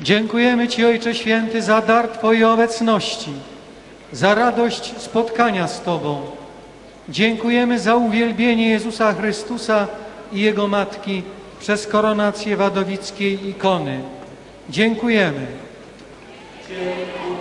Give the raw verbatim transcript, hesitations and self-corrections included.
Dziękujemy Ci, Ojcze Święty, za dar Twojej obecności, za radość spotkania z Tobą. Dziękujemy za uwielbienie Jezusa Chrystusa i Jego Matki przez koronację wadowickiej ikony. Dziękujemy. Dziękujemy.